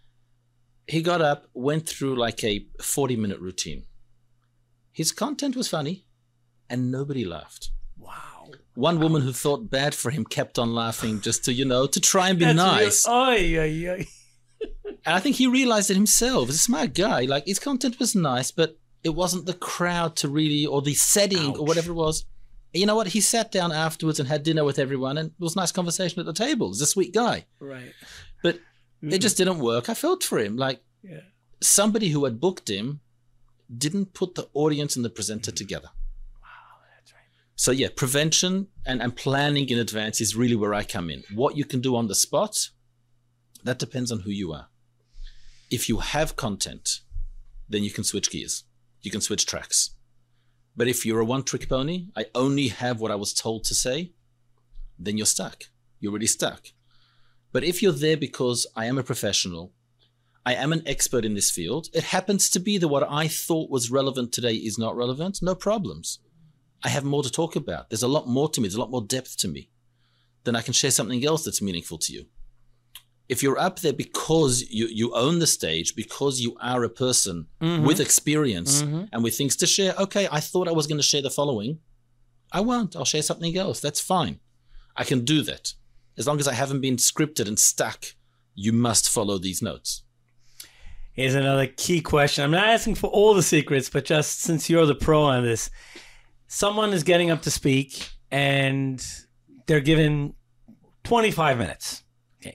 He got up, went through like a forty minute routine. His content was funny and nobody laughed. Wow. One woman who thought bad for him kept on laughing just to, you know, to try and be That's nice. Real, oy, oy, oy. And I think he realized it himself. He's a smart guy. Like, his content was nice, but it wasn't the crowd to really, or the setting, Ouch. or whatever it was. You know what? He sat down afterwards and had dinner with everyone, and it was a nice conversation at the table. He's a sweet guy. Right. But it just didn't work. I felt for him. Like, Yeah. somebody who had booked him didn't put the audience and the presenter together. Wow, that's right. So yeah, prevention and, and planning in advance is really where I come in. What you can do on the spot, that depends on who you are. If you have content, then you can switch gears. You can switch tracks. But if you're a one-trick pony, I only have what I was told to say, then you're stuck. You're really stuck. But if you're there because I am a professional, I am an expert in this field, it happens to be that what I thought was relevant today is not relevant, no problems. I have more to talk about. There's a lot more to me. There's a lot more depth to me. Then I can share something else that's meaningful to you. If you're up there because you, you own the stage, because you are a person Mm-hmm. with experience Mm-hmm. and with things to share, okay, I thought I was going to share the following. I won't. I'll share something else. That's fine. I can do that. As long as I haven't been scripted and stuck, you must follow these notes. Here's another key question. I'm not asking for all the secrets, but just since you're the pro on this, someone is getting up to speak and they're given twenty-five minutes. Okay.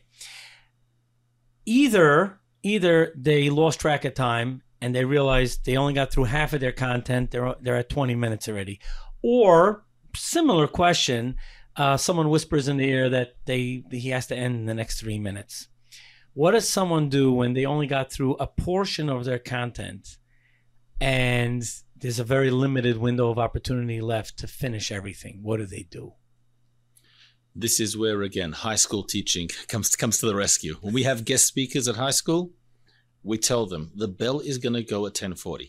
Either either they lost track of time and they realized they only got through half of their content. They're they're at twenty minutes already. Or similar question, uh, someone whispers in the ear that they he has to end in the next three minutes. What does someone do when they only got through a portion of their content and there's a very limited window of opportunity left to finish everything? What do they do? This is where, again, high school teaching comes comes to the rescue. When we have guest speakers at high school, we tell them the bell is going to go at ten forty.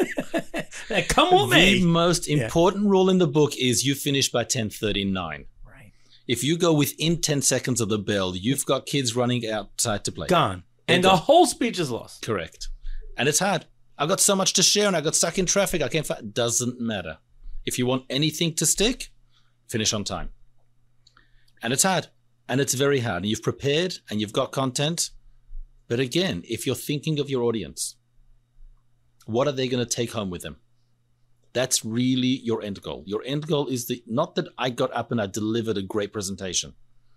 Come with me. The most important yeah. rule in the book is you finish by ten thirty-nine. Right. If you go within ten seconds of the bell, you've got kids running outside to play. Gone. They're and gone. The whole speech is lost. Correct. And it's hard. I've got so much to share and I got stuck in traffic. I can't find. Doesn't matter. If you want anything to stick, finish on time. And it's hard. And it's very hard. And you've prepared and you've got content. But again, if you're thinking of your audience, what are they going to take home with them? That's really your end goal. Your end goal is the not that I got up and I delivered a great presentation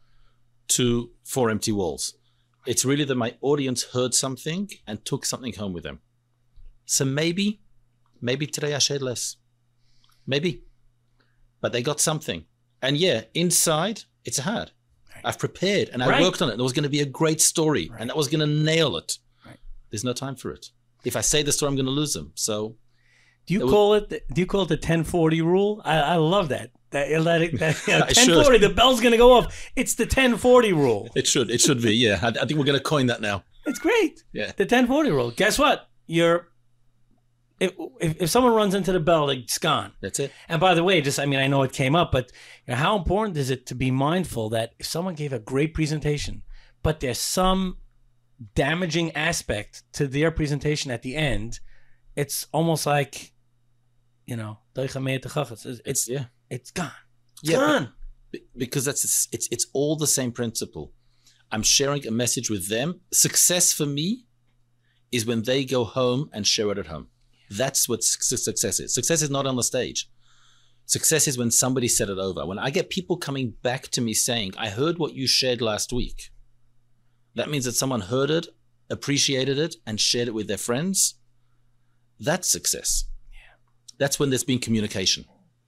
to four empty walls. It's really that my audience heard something and took something home with them. So maybe, maybe today I shared less. Maybe. But they got something. And yeah, inside, it's hard. Right. I've prepared and I right. worked on it. There was going to be a great story right. and that was going to nail it. Right. There's no time for it. If I say the story, I'm going to lose them. So, do you call was, it? Do you call it the ten forty rule? I, I love that. That, that, that you know, ten forty, the bell's going to go off. It's the ten forty rule. It should. It should be. Yeah, I, I think we're going to coin that now. It's great. Yeah, the ten forty rule. Guess what? You're if, if if someone runs into the bell, it's gone. That's it. And by the way, just I mean, I know it came up, but you know, how important is it to be mindful that if someone gave a great presentation, but there's some damaging aspect to their presentation at the end, it's almost like, you know, it's it's, yeah. it's gone. It's yeah, gone. Because that's it's it's all the same principle. I'm sharing a message with them. Success for me is when they go home and share it at home. That's what success is. Success is not on the stage. Success is when somebody said it over. When I get people coming back to me saying, I heard what you shared last week. That means that someone heard it, appreciated it, and shared it with their friends. That's success. Yeah. That's when there's been communication.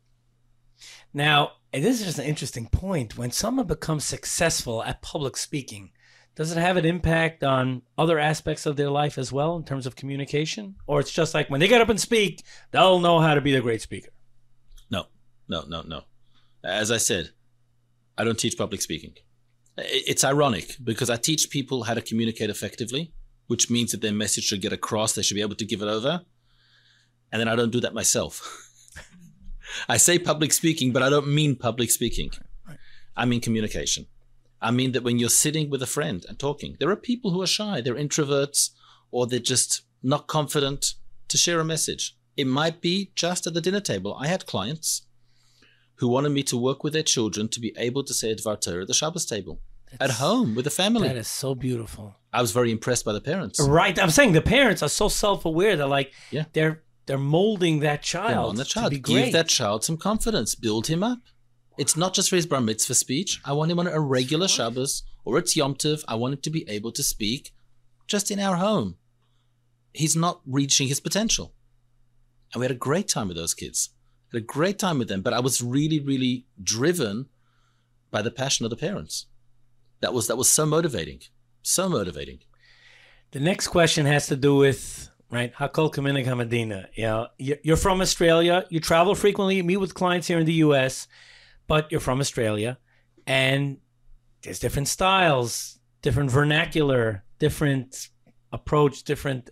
Now, this is just an interesting point. When someone becomes successful at public speaking, does it have an impact on other aspects of their life as well in terms of communication? Or it's just like when they get up and speak, they'll know how to be a great speaker? No, no, no, no. As I said, I don't teach public speaking. It's ironic because I teach people how to communicate effectively, which means that their message should get across. They should be able to give it over. And then I don't do that myself. I say public speaking, but I don't mean public speaking. Right. I mean communication. I mean that when you're sitting with a friend and talking, there are people who are shy, they're introverts, or they're just not confident to share a message. It might be just at the dinner table. I had clients who wanted me to work with their children to be able to say a Dvar Torah at the Shabbos table. at home with the family. That is so beautiful. I was very impressed by the parents. Right. I'm saying the parents are so self-aware. They're like, Yeah. they're they're molding that They're child on the to child. be Give great. that child some confidence. Build him up. It's not just for his bar mitzvah speech. I want him on a regular Shabbos or it's Yom Tov. I want him to be able to speak just in our home. He's not reaching his potential. And we had a great time with those kids. Had a great time with them. But I was really, really driven by the passion of the parents. That was that was so motivating. So motivating. The next question has to do with, right, Hakol Kaminig Hamadina. You know, you- you're from Australia. You travel frequently. You meet with clients here in the U S, but you're from Australia. And there's different styles, different vernacular, different approach, different...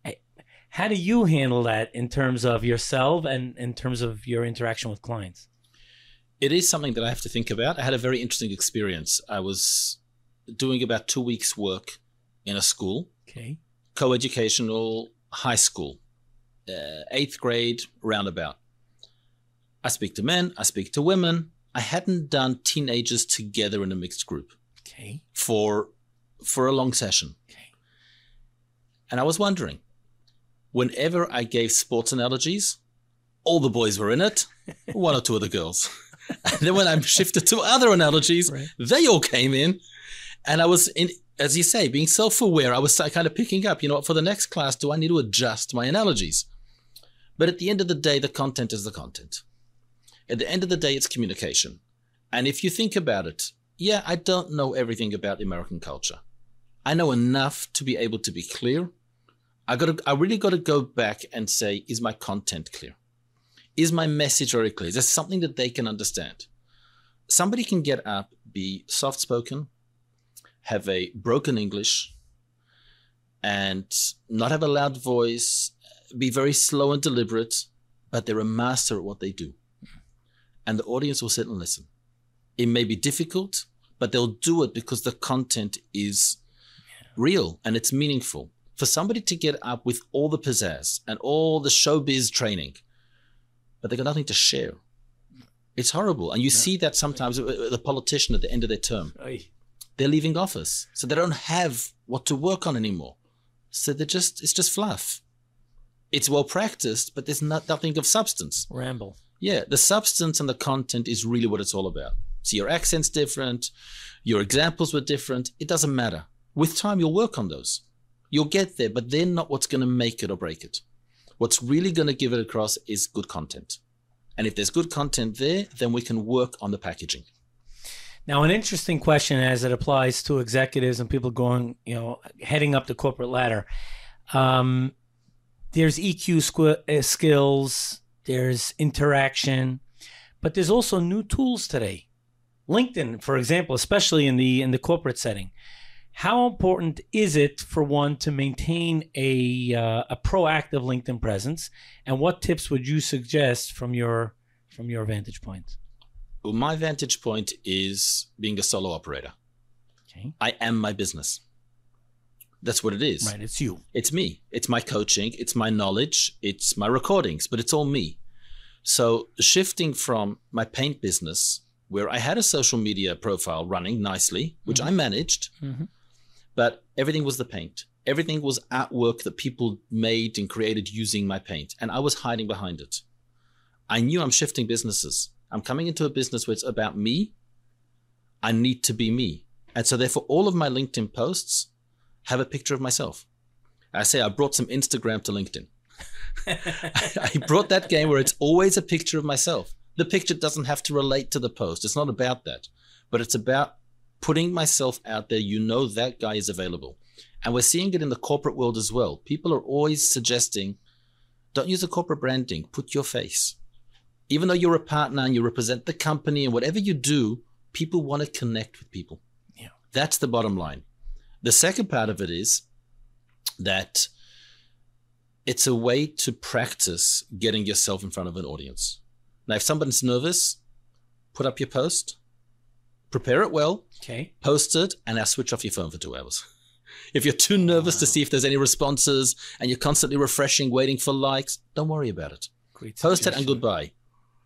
How do you handle that in terms of yourself and in terms of your interaction with clients? It is something that I have to think about. I had a very interesting experience. I was doing about two weeks' work in a school, Okay. co-educational high school, uh, eighth grade, roundabout. I speak to men, I speak to women. I hadn't done teenagers together in a mixed group Okay. for for a long session. Okay. And I was wondering, whenever I gave sports analogies, all the boys were in it, one or two of the girls. And then when I shifted to other analogies, Right. they all came in. And I was, in, as you say, being self-aware, I was kind of picking up, you know, for the next class, do I need to adjust my analogies? But at the end of the day, the content is the content. At the end of the day, it's communication. And if you think about it, yeah, I don't know everything about the American culture. I know enough to be able to be clear. I got to, I really got to go back and say, is my content clear? Is my message very clear? Is there something that they can understand? Somebody can get up, be soft-spoken, have a broken English, and not have a loud voice, be very slow and deliberate, but they're a master at what they do. And the audience will sit and listen. It may be difficult, but they'll do it because the content is real and it's meaningful. For somebody to get up with all the pizzazz and all the showbiz training, but they got nothing to share, it's horrible. And you yeah. see that sometimes with the politician at the end of their term. Aye. They're leaving office, so they don't have what to work on anymore. So they're just, it's just fluff. It's well practiced, but there's not, nothing of substance. Ramble. Yeah, the substance and the content is really what it's all about. So your accent's different, your examples were different. It doesn't matter. With time, you'll work on those. You'll get there, but they're not what's going to make it or break it. What's really going to give it across is good content. And if there's good content there, then we can work on the packaging. Now, an interesting question as it applies to executives and people going, you know, heading up the corporate ladder. Um, there's E Q squ- uh, skills, there's interaction, but there's also new tools today. LinkedIn, for example, especially in the in the corporate setting. How important is it for one to maintain a uh, a proactive LinkedIn presence, and what tips would you suggest from your from your vantage point? Well, my vantage point is being a solo operator. Okay. I am my business. That's what it is. Right, it's you. It's me. It's my coaching. It's my knowledge. It's my recordings, but it's all me. So shifting from my paint business, where I had a social media profile running nicely, which mm-hmm. I managed, mm-hmm. but everything was the paint. Everything was artwork that people made and created using my paint, and I was hiding behind it. I knew I'm shifting businesses. I'm coming into a business where it's about me. I need to be me. And so therefore, all of my LinkedIn posts have a picture of myself. I say I brought some Instagram to LinkedIn. I brought that game where it's always a picture of myself. The picture doesn't have to relate to the post. It's not about that. But it's about putting myself out there. You know that guy is available. And we're seeing it in the corporate world as well. People are always suggesting, don't use a corporate branding. Put your face. Even though you're a partner and you represent the company and whatever you do, people want to connect with people. Yeah. That's the bottom line. The second part of it is that it's a way to practice getting yourself in front of an audience. Now, if someone's nervous, put up your post, prepare it well, okay. post it, and now switch off your phone for two hours. If you're too nervous wow. to see if there's any responses and you're constantly refreshing, waiting for likes, don't worry about it. Great post it and goodbye.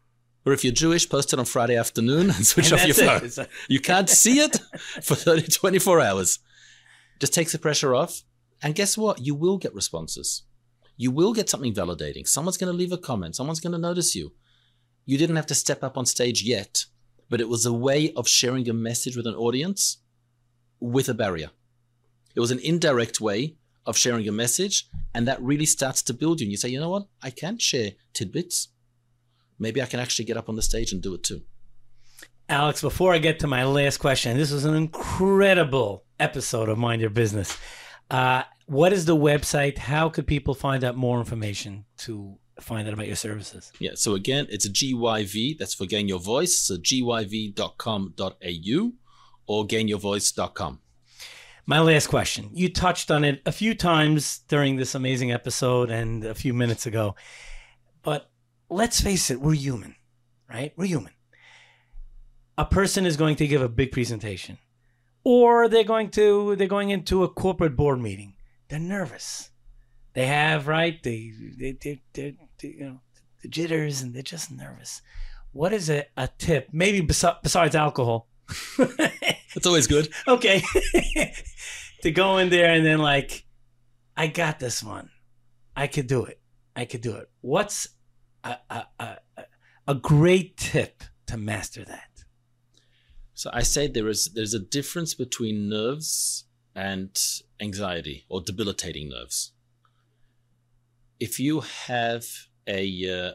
Or if you're Jewish, post it on Friday afternoon and switch And off your that's phone. it. You can't see it for thirty, twenty-four hours. Just takes the pressure off. And guess what? You will get responses. You will get something validating. Someone's going to leave a comment. Someone's going to notice you. You didn't have to step up on stage yet, but it was a way of sharing a message with an audience with a barrier. It was an indirect way of sharing a message, and that really starts to build you. And you say, you know what? I can share tidbits. Maybe I can actually get up on the stage and do it too. Alex, before I get to my last question, this was an incredible episode of Mind Your Business. Uh, what is the website? How could people find out more information to find out about your services? Yeah, so again, it's a G Y V. That's for Gain Your Voice. So G Y V dot com dot A U or gain your voice dot com. My last question. You touched on it a few times during this amazing episode and a few minutes ago. But let's face it, we're human, right? We're human. A person is going to give a big presentation, or they're going to they're going into a corporate board meeting. They're nervous. They have, right? They they they, they, they you know the jitters, and they're just nervous. What is a, a tip? Maybe bes- besides alcohol. It's always good. Okay. To go in there and then like, I got this one. I could do it. I could do it. What's a, a, a, a great tip to master that? So I say there is there's a difference between nerves and anxiety or debilitating nerves. If you have a uh,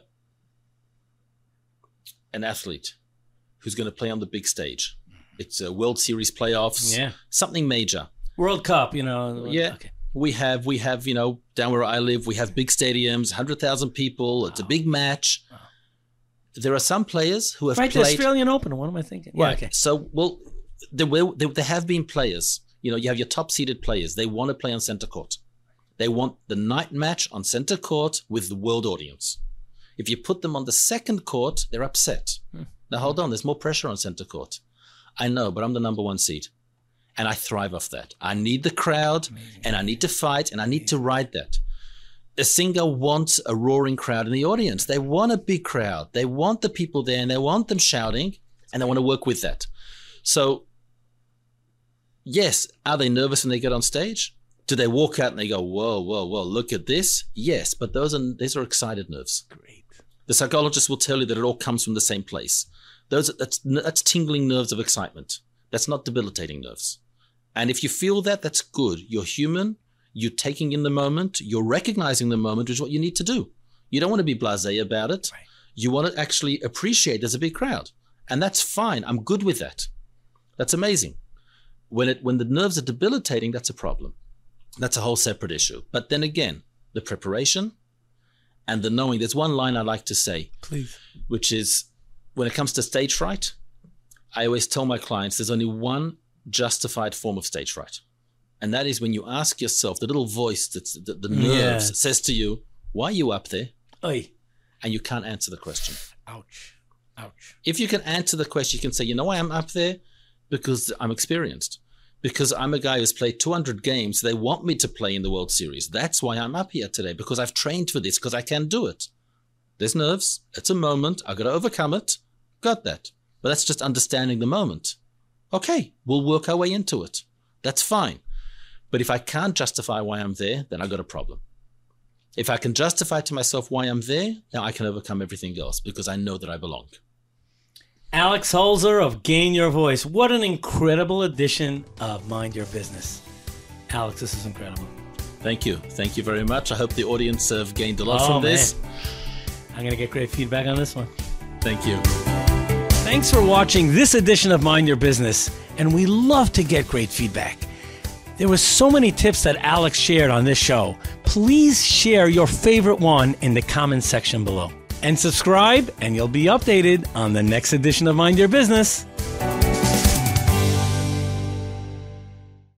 an athlete who's going to play on the big stage, it's a World Series playoffs, Yeah. something major. World Cup, you know. Yeah. Okay. We have, we have, you know, down where I live, we have big stadiums, one hundred thousand people. It's a big match. Wow. There are some players who have Right, the played. Australian Open. What am I thinking? Yeah, Right. okay. So, well, there will, there, there have been players, you know, you have your top seeded players. They want to play on center court. They want the night match on center court with the world audience. If you put them on the second court, they're upset. Hmm. Now, hold on. There's more pressure on center court. I know, but I'm the number one seed. And I thrive off that. I need the crowd, Amazing. and I need to fight, and I need to ride that. A singer wants a roaring crowd in the audience. They want a big crowd. They want the people there, and they want them shouting, and they want to work with that. So, yes, are they nervous when they get on stage? Do they walk out and they go, whoa, whoa, whoa, look at this? Yes, but those are these are excited nerves. Great. The psychologist will tell you that it all comes from the same place. Those that's that's tingling nerves of excitement. That's not debilitating nerves. And if you feel that, that's good. You're human. You're taking in the moment. You're recognizing the moment, which is what you need to do. You don't want to be blasé about it. Right. You want to actually appreciate there's a big crowd. And that's fine. I'm good with that. That's amazing. When it when the nerves are debilitating, that's a problem. That's a whole separate issue. But then again, the preparation and the knowing. There's one line I like to say, Please. which is, when it comes to stage fright, I always tell my clients there's only one justified form of stage fright. And that is when you ask yourself, the little voice, that's the, the nerves, Yes. says to you, why are you up there? Oy. And you can't answer the question. Ouch. Ouch. If you can answer the question, you can say, you know why I'm up there? Because I'm experienced. Because I'm a guy who's played two hundred games. They want me to play in the World Series. That's why I'm up here today, because I've trained for this, because I can do it. There's nerves. It's a moment. I've got to overcome it. Got that. But that's just understanding the moment. Okay, we'll work our way into it. That's fine. But if I can't justify why I'm there, then I've got a problem. If I can justify to myself why I'm there, now I can overcome everything else because I know that I belong. Alex Holzer of Gain Your Voice. What an incredible edition of Mind Your Business. Alex, this is incredible. Thank you. Thank you very much. I hope the audience have gained a lot Oh, from this. man. I'm going to get great feedback on this one. Thank you. Thanks for watching this edition of Mind Your Business, and we love to get great feedback. There were so many tips that Alex shared on this show. Please share your favorite one in the comments section below. And subscribe, and you'll be updated on the next edition of Mind Your Business.